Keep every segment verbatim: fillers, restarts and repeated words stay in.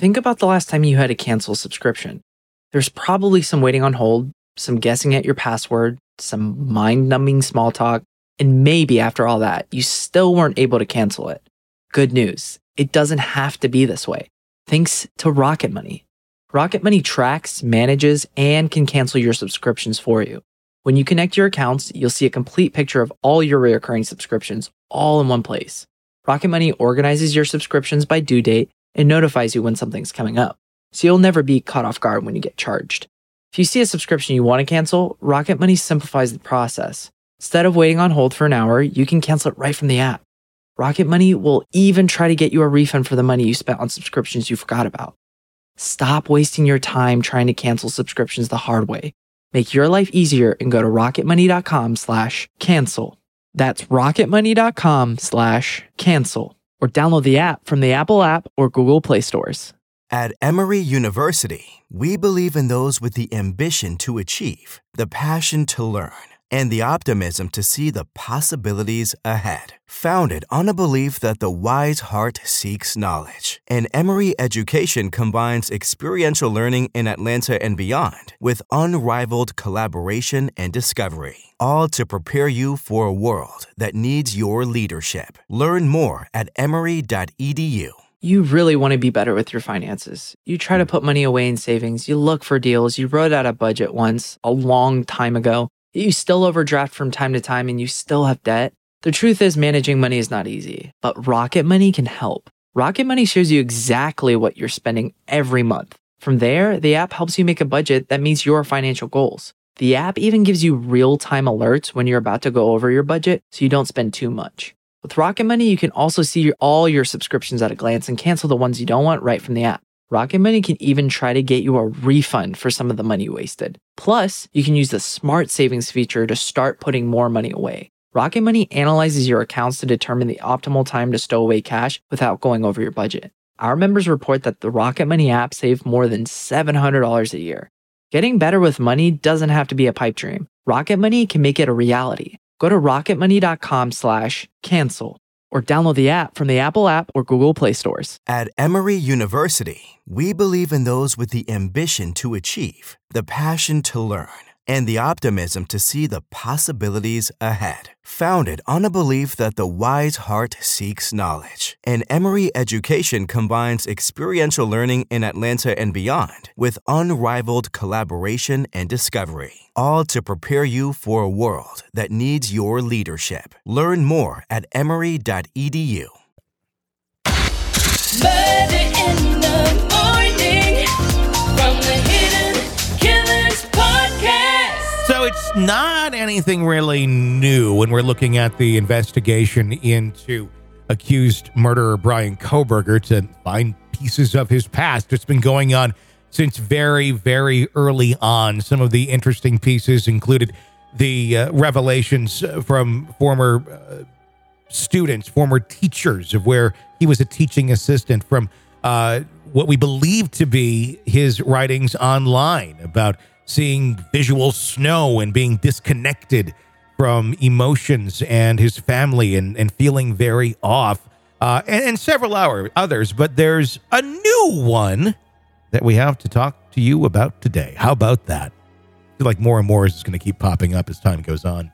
think about the last time you had to cancel a subscription. There's probably some waiting on hold, some guessing at your password, some mind-numbing small talk, and maybe after all that, you still weren't able to cancel it. Good news, it doesn't have to be this way. Thanks to Rocket Money. Rocket Money tracks, manages, and can cancel your subscriptions for you. When you connect your accounts, you'll see a complete picture of all your recurring subscriptions all in one place. Rocket Money organizes your subscriptions by due date and notifies you when something's coming up, so you'll never be caught off guard when you get charged. If you see a subscription you want to cancel, Rocket Money simplifies the process. Instead of waiting on hold for an hour, you can cancel it right from the app. Rocket Money will even try to get you a refund for the money you spent on subscriptions you forgot about. Stop wasting your time trying to cancel subscriptions the hard way. Make your life easier and go to rocketmoney.com slash cancel. That's rocketmoney.com slash cancel. Or download the app from the Apple app or Google Play stores. At Emory University, we believe in those with the ambition to achieve, the passion to learn, and the optimism to see the possibilities ahead. Founded on a belief that the wise heart seeks knowledge, and Emory education combines experiential learning in Atlanta and beyond with unrivaled collaboration and discovery, all to prepare you for a world that needs your leadership. Learn more at emory dot e d u. You really want to be better with your finances. You try to put money away in savings, you look for deals, you wrote out a budget once, a long time ago, you still overdraft from time to time and you still have debt. The truth is managing money is not easy, but Rocket Money can help. Rocket Money shows you exactly what you're spending every month. From there, the app helps you make a budget that meets your financial goals. The app even gives you real-time alerts when you're about to go over your budget so you don't spend too much. With Rocket Money, you can also see all your subscriptions at a glance and cancel the ones you don't want right from the app. Rocket Money can even try to get you a refund for some of the money you wasted. Plus, you can use the Smart Savings feature to start putting more money away. Rocket Money analyzes your accounts to determine the optimal time to stow away cash without going over your budget. Our members report that the Rocket Money app saved more than seven hundred dollars a year. Getting better with money doesn't have to be a pipe dream. Rocket Money can make it a reality. Go to rocketmoney.com slash cancel or download the app from the Apple app or Google Play stores. At Emory University, we believe in those with the ambition to achieve, the passion to learn, and the optimism to see the possibilities ahead. Founded on a belief that the wise heart seeks knowledge, and Emory education combines experiential learning in Atlanta and beyond with unrivaled collaboration and discovery, all to prepare you for a world that needs your leadership. Learn more at emory dot e d u. Murder in the morning from the Hidden Killers podcast. So it's not anything really new when we're looking at the investigation into accused murderer Bryan Kohberger to find pieces of his past. It's been going on since very, very early on. Some of the interesting pieces included the uh, revelations from former uh, students, former teachers of where he was a teaching assistant, from uh, what we believe to be his writings online about seeing visual snow and being disconnected from emotions and his family and, and feeling very off, uh, and, and several hour, others. But there's a new one that we have to talk to you about today. How about that? I feel like more and more is just going to keep popping up as time goes on.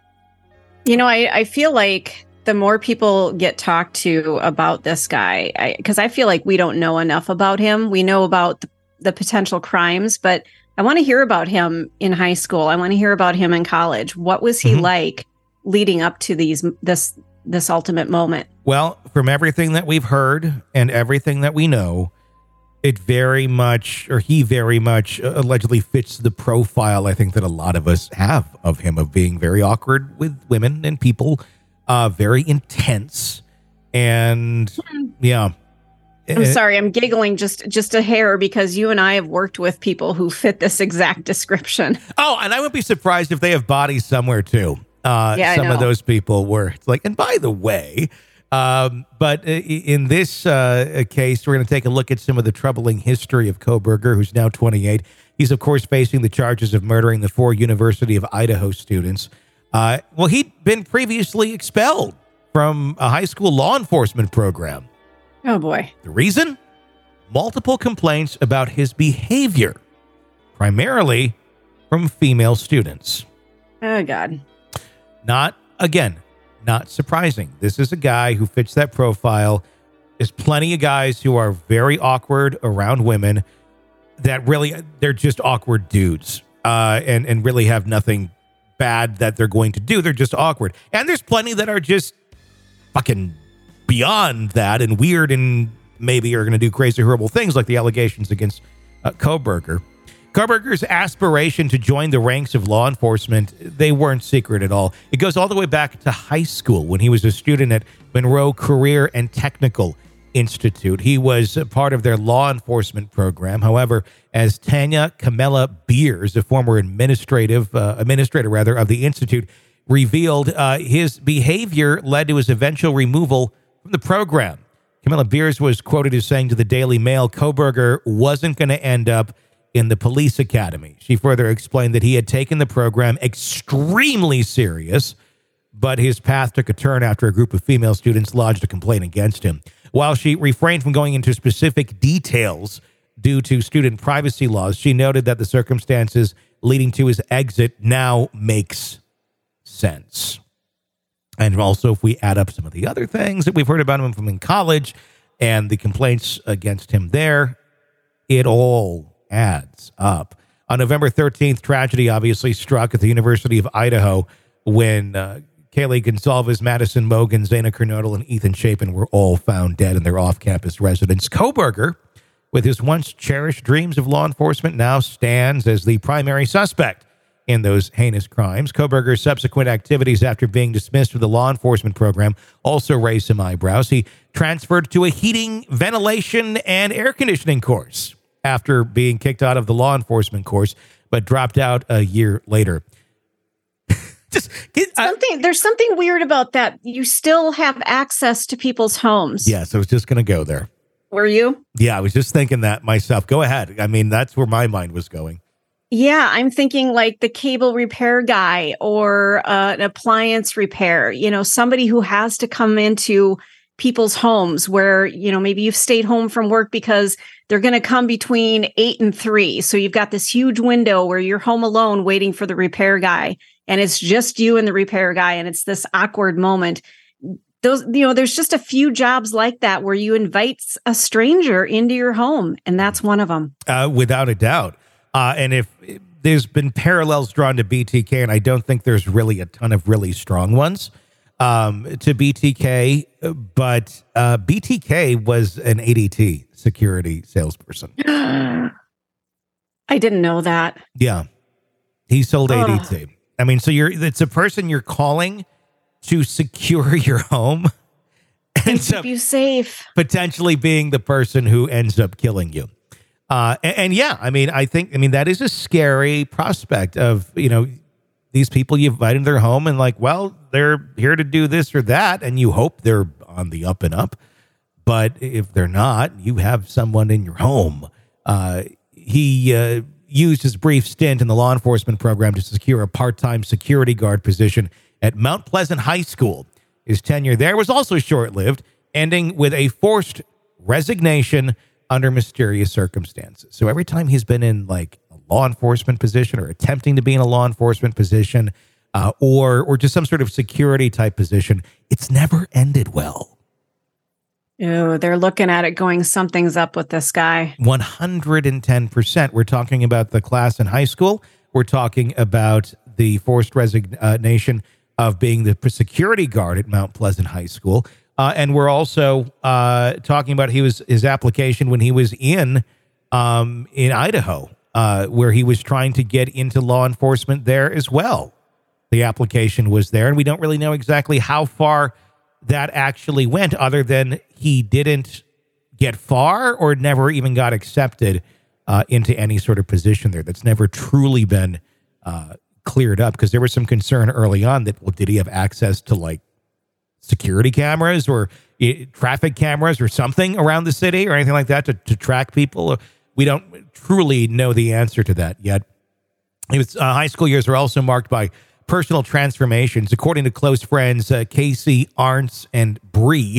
You know, I, I feel like the more people get talked to about this guy, because I, I feel like we don't know enough about him. We know about the, the potential crimes, but I want to hear about him in high school. I want to hear about him in college. What was he mm-hmm. like leading up to these this this ultimate moment? Well, from everything that we've heard and everything that we know, it very much, or he very much uh, allegedly fits the profile I think that a lot of us have of him, of being very awkward with women and people, uh, very intense, and yeah. I'm sorry, I'm giggling just just a hair because you and I have worked with people who fit this exact description. Oh, and I wouldn't be surprised if they have bodies somewhere too. Uh, yeah, some I know. of those people were, it's like, and by the way, um, but in this uh, case, we're going to take a look at some of the troubling history of Kohberger, who's now twenty-eight. He's, of course, facing the charges of murdering the four University of Idaho students. Uh, well, he'd been previously expelled from a high school law enforcement program. Oh, boy. The reason? multiple complaints about his behavior, primarily from female students. Oh, God. Not, again, not surprising. This is a guy who fits that profile. There's plenty of guys who are very awkward around women that really, they're just awkward dudes uh, and, and really have nothing bad that they're going to do. They're just awkward. And there's plenty that are just fucking beyond that and weird and maybe are going to do crazy, horrible things like the allegations against uh, Kohberger. Kohberger's aspiration to join the ranks of law enforcement, they weren't secret at all. It goes all the way back to high school when he was a student at Monroe Career and Technical Institute. He was a part of their law enforcement program. However, as Tanya Camilla Beers, a former administrative uh, administrator rather of the institute, revealed, uh, his behavior led to his eventual removal from the program. Camilla Beers was quoted as saying to the Daily Mail, Kohberger wasn't going to end up in the police academy. She further explained that he had taken the program extremely serious, but his path took a turn after a group of female students lodged a complaint against him. While she refrained from going into specific details due to student privacy laws, she noted that the circumstances leading to his exit now makes sense. And also, if we add up some of the other things that we've heard about him from in college and the complaints against him there, it all adds up. On November thirteenth, tragedy obviously struck at the University of Idaho when uh, Kaylee Gonsalves, Madison Mogan, Zaina Kernodle, and Ethan Chapin were all found dead in their off-campus residence. Kohberger, with his once cherished dreams of law enforcement, now stands as the primary suspect in those heinous crimes. Kohberger's subsequent activities after being dismissed from the law enforcement program also raised some eyebrows. He transferred to a heating, ventilation, and air conditioning course after being kicked out of the law enforcement course, but dropped out a year later. Just get, something. I, there's something weird about that. You still have access to people's homes. Yes, I was just going to go there. Were you? Yeah, I was just thinking that myself. Go ahead. I mean, that's where my mind was going. Yeah, I'm thinking like the cable repair guy or uh, an appliance repair, you know, somebody who has to come into people's homes where, you know, maybe you've stayed home from work because they're going to come between eight and three. So you've got this huge window where you're home alone waiting for the repair guy. And it's just you and the repair guy. And it's this awkward moment. Those, you know, there's just a few jobs like that where you invite a stranger into your home. And that's one of them. Uh, without a doubt. Uh, and if there's been parallels drawn to B T K, and I don't think there's really a ton of really strong ones um, to B T K, but uh, B T K was an A D T security salesperson. I didn't know that. Yeah. He sold A D T. Oh. I mean, so you're it's a person you're calling to secure your home and keep you safe, potentially being the person who ends up killing you. Uh, and, and yeah, I mean, I think, I mean, that is a scary prospect of, you know, these people you invite into their home and like, well, they're here to do this or that. And you hope they're on the up and up. But if they're not, you have someone in your home. Uh, he uh, used his brief stint in the law enforcement program to secure a part-time security guard position at Mount Pleasant High School. His tenure there was also short-lived, ending with a forced resignation under mysterious circumstances. So every time he's been in like a law enforcement position or attempting to be in a law enforcement position uh, or or just some sort of security type position, it's never ended well. Ew, they're looking at it going, something's up with this guy. one hundred ten percent. We're talking about the class in high school. We're talking about the forced resignation of being the security guard at Mount Pleasant High School. Uh, and we're also uh, talking about he was his application when he was in um, in Idaho, uh, where he was trying to get into law enforcement there as well. The application was there, and we don't really know exactly how far that actually went, other than he didn't get far or never even got accepted uh, into any sort of position there. That's never truly been uh, cleared up, because there was some concern early on that, well, did he have access to like security cameras or uh, traffic cameras or something around the city or anything like that to, to track people? We don't truly know the answer to that yet. His uh, high school years were also marked by personal transformations. According to close friends uh, Casey, Arntz, and Bree,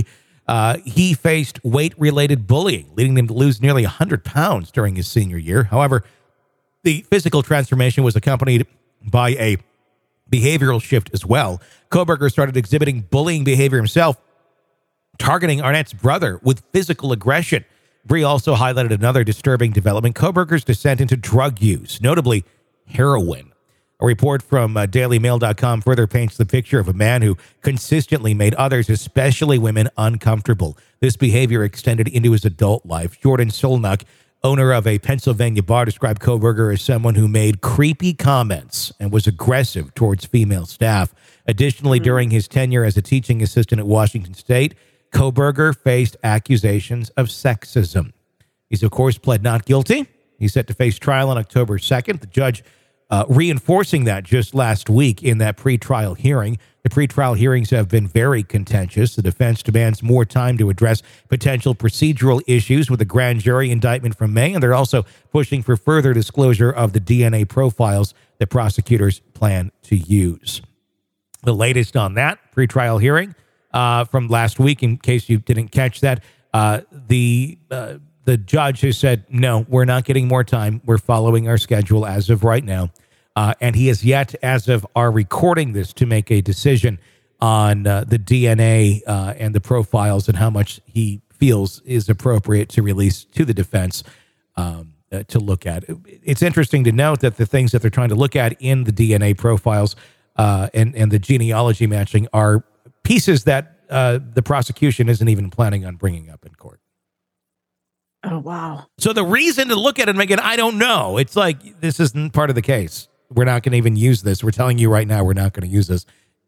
Uh, he faced weight-related bullying, leading him to lose nearly one hundred pounds during his senior year. However, the physical transformation was accompanied by a behavioral shift as well. Kohberger started exhibiting bullying behavior himself, targeting Arnett's brother with physical aggression. Bree also highlighted another disturbing development: Kohberger's descent into drug use, notably heroin. A report from uh, Daily Mail dot com further paints the picture of a man who consistently made others, especially women, uncomfortable. This behavior extended into his adult life. Jordan Solnuck, owner of a Pennsylvania bar, described Kohberger as someone who made creepy comments and was aggressive towards female staff. Additionally, mm-hmm. during his tenure as a teaching assistant at Washington State, Kohberger faced accusations of sexism. He's, of course, pled not guilty. He's set to face trial on October second. The judge uh, reinforcing that just last week in that pretrial hearing. The pretrial hearings have been very contentious. The defense demands more time to address potential procedural issues with the grand jury indictment from May, and they're also pushing for further disclosure of the D N A profiles that prosecutors plan to use. The latest on that pretrial hearing uh, from last week, in case you didn't catch that, uh, the uh, the judge has said, no, we're not getting more time. We're following our schedule as of right now. Uh, and he has yet, as of our recording this, to make a decision on uh, the D N A uh, and the profiles and how much he feels is appropriate to release to the defense um, uh, to look at. It's interesting to note that the things that they're trying to look at in the D N A profiles uh, and, and the genealogy matching are pieces that uh, the prosecution isn't even planning on bringing up in court. Oh, wow. So the reason to look at it, Megan, I don't know. It's like, this isn't part of the case. We're not going to even use this. We're telling you right now, we're not going to use this.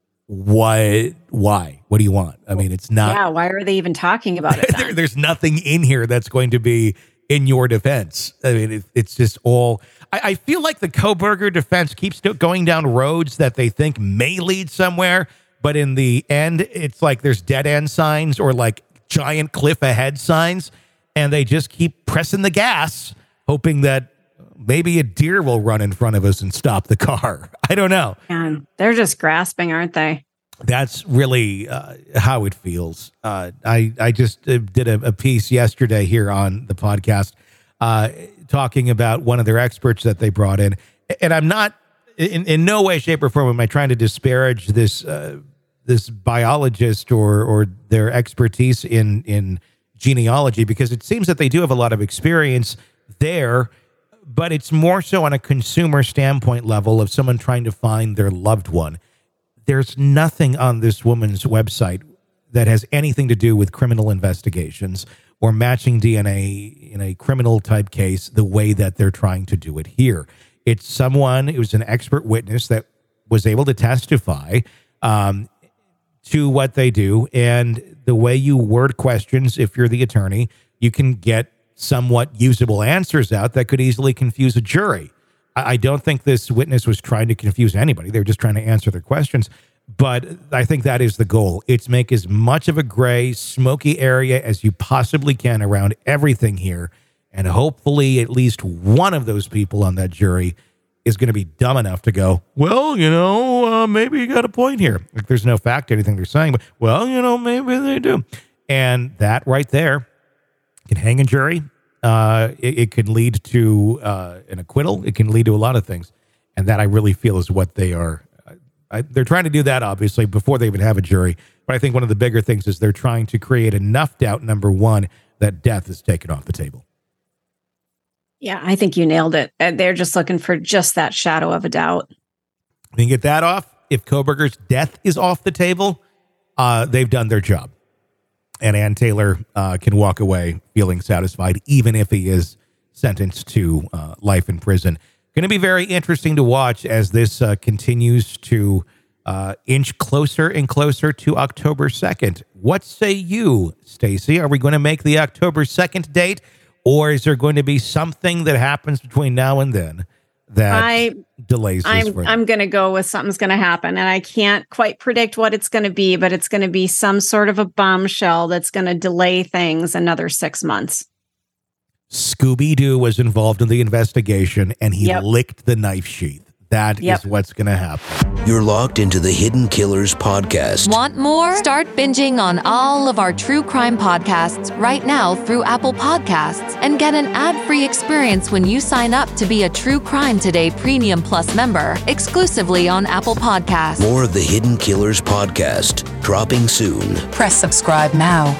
What? Why? What do you want? I mean, it's not. Yeah, why are they even talking about it? there, there's nothing in here that's going to be in your defense. I mean, it, it's just all. I, I feel like the Kohberger defense keeps going down roads that they think may lead somewhere, but in the end, it's like there's dead end signs or like giant cliff ahead signs, and they just keep pressing the gas, hoping that maybe a deer will run in front of us and stop the car. I don't know. Man, they're just grasping, aren't they? That's really uh, how it feels. Uh, I, I just uh, did a, a piece yesterday here on the podcast uh, talking about one of their experts that they brought in. And I'm not, in, in no way, shape, or form am I trying to disparage this uh, this biologist or or their expertise in, in genealogy, because it seems that they do have a lot of experience there. But it's more so on a consumer standpoint level of someone trying to find their loved one. There's nothing on this woman's website that has anything to do with criminal investigations or matching D N A in a criminal type case the way that they're trying to do it here. It's someone, it was an expert witness that was able to testify um, to what they do. And the way you word questions, if you're the attorney, you can get somewhat usable answers out that could easily confuse a jury. I, I don't think this witness was trying to confuse anybody. They were just trying to answer their questions. But I think that is the goal. It's make as much of a gray, smoky area as you possibly can around everything here. And hopefully at least one of those people on that jury is going to be dumb enough to go, well, you know, uh, maybe you got a point here. Like, there's no fact to anything they're saying, but, well, you know, maybe they do. And that right there can hang a jury. Uh, it, it could lead to uh, an acquittal. It can lead to a lot of things. And that I really feel is what they are. I, they're trying to do that, obviously, before they even have a jury. But I think one of the bigger things is they're trying to create enough doubt, number one, that death is taken off the table. Yeah, I think you nailed it. They're just looking for just that shadow of a doubt. You can get that off. If Kohberger's death is off the table, uh, they've done their job. And Ann Taylor uh, can walk away feeling satisfied, even if he is sentenced to uh, life in prison. Going to be very interesting to watch as this uh, continues to uh, inch closer and closer to October second. What say you, Stacey? Are we going to make the October second date, or is there going to be something that happens between now and then that I, delays this? I'm, I'm going to go with something's going to happen, and I can't quite predict what it's going to be, but it's going to be some sort of a bombshell that's going to delay things another six months. Scooby-Doo was involved in the investigation, and he yep. licked the knife sheath. That Yep. is what's going to happen. You're locked into the Hidden Killers podcast. Want more? Start binging on all of our true crime podcasts right now through Apple Podcasts and get an ad-free experience when you sign up to be a True Crime Today Premium Plus member exclusively on Apple Podcasts. More of the Hidden Killers podcast dropping soon. Press subscribe now.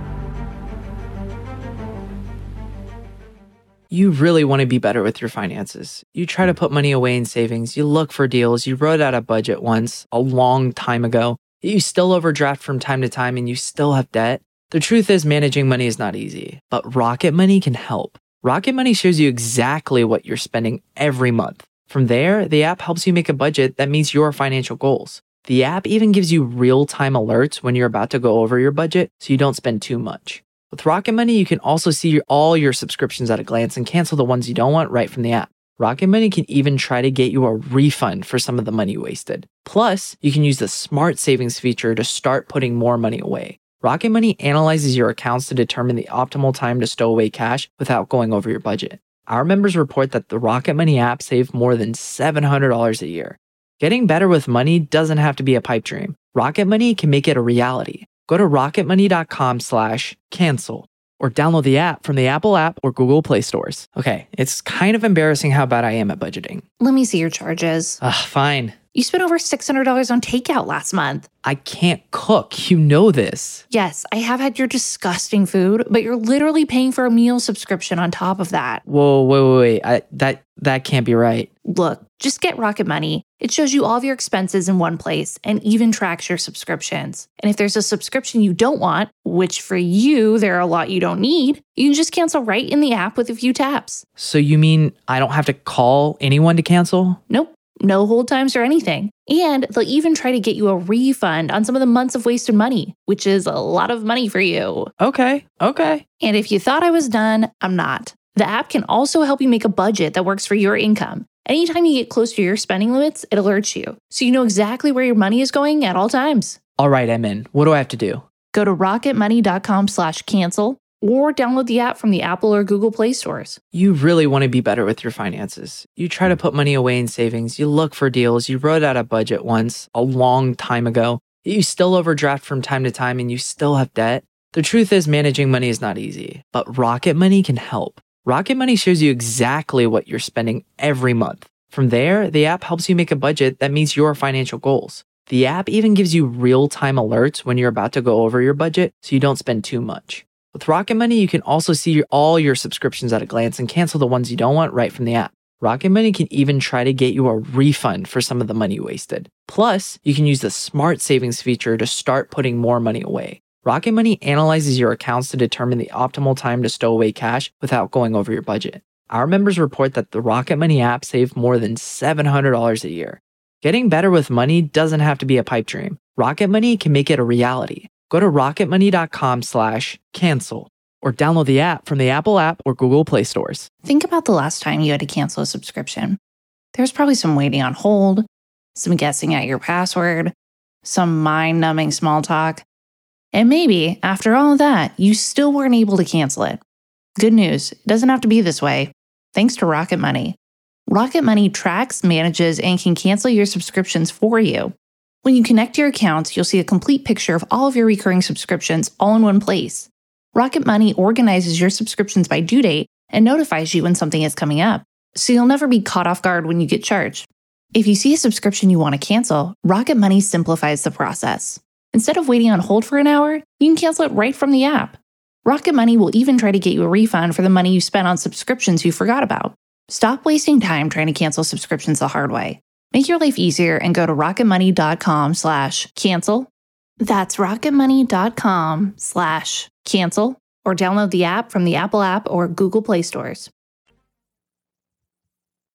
You really want to be better with your finances. You try to put money away in savings. You look for deals. You wrote out a budget once a long time ago. You still overdraft from time to time and you still have debt. The truth is managing money is not easy, but Rocket Money can help. Rocket Money shows you exactly what you're spending every month. From there, the app helps you make a budget that meets your financial goals. The app even gives you real-time alerts when you're about to go over your budget so you don't spend too much. With Rocket Money, you can also see your, all your subscriptions at a glance and cancel the ones you don't want right from the app. Rocket Money can even try to get you a refund for some of the money wasted. Plus, you can use the Smart Savings feature to start putting more money away. Rocket Money analyzes your accounts to determine the optimal time to stow away cash without going over your budget. Our members report that the Rocket Money app saved more than seven hundred dollars a year. Getting better with money doesn't have to be a pipe dream. Rocket Money can make it a reality. Go to rocketmoney.com slash cancel or download the app from the Apple app or Google Play stores. Okay, it's kind of embarrassing how bad I am at budgeting. Let me see your charges. Ugh, fine. You spent over six hundred dollars on takeout last month. I can't cook. You know this. Yes, I have had your disgusting food, but you're literally paying for a meal subscription on top of that. Whoa, wait, wait, wait. I, that, that can't be right. Look, just get Rocket Money. It shows you all of your expenses in one place and even tracks your subscriptions. And if there's a subscription you don't want, which for you, there are a lot you don't need, you can just cancel right in the app with a few taps. So you mean I don't have to call anyone to cancel? Nope. No hold times or anything. And they'll even try to get you a refund on some of the months of wasted money, which is a lot of money for you. Okay, okay. And if you thought I was done, I'm not. The app can also help you make a budget that works for your income. Anytime you get close to your spending limits, it alerts you, so you know exactly where your money is going at all times. All right, I'm in. What do I have to do? Go to rocketmoney.com slash cancel or download the app from the Apple or Google Play stores. You really want to be better with your finances. You try to put money away in savings. You look for deals. You wrote out a budget once a long time ago. You still overdraft from time to time and you still have debt. The truth is managing money is not easy, but Rocket Money can help. Rocket Money shows you exactly what you're spending every month. From there, the app helps you make a budget that meets your financial goals. The app even gives you real-time alerts when you're about to go over your budget so you don't spend too much. With Rocket Money, you can also see your, all your subscriptions at a glance and cancel the ones you don't want right from the app. Rocket Money can even try to get you a refund for some of the money wasted. Plus, you can use the Smart Savings feature to start putting more money away. Rocket Money analyzes your accounts to determine the optimal time to stow away cash without going over your budget. Our members report that the Rocket Money app saved more than seven hundred dollars a year. Getting better with money doesn't have to be a pipe dream. Rocket Money can make it a reality. Go to rocketmoney.com slash cancel or download the app from the Apple app or Google Play stores. Think about the last time you had to cancel a subscription. There's probably some waiting on hold, some guessing at your password, some mind-numbing small talk. And maybe, after all of that, you still weren't able to cancel it. Good news, it doesn't have to be this way. Thanks to Rocket Money. Rocket Money tracks, manages, and can cancel your subscriptions for you. When you connect your accounts, you'll see a complete picture of all of your recurring subscriptions all in one place. Rocket Money organizes your subscriptions by due date and notifies you when something is coming up, so you'll never be caught off guard when you get charged. If you see a subscription you want to cancel, Rocket Money simplifies the process. Instead of waiting on hold for an hour, you can cancel it right from the app. Rocket Money will even try to get you a refund for the money you spent on subscriptions you forgot about. Stop wasting time trying to cancel subscriptions the hard way. Make your life easier and go to rocketmoney.com slash cancel. That's rocketmoney.com slash cancel or download the app from the Apple app or Google Play stores.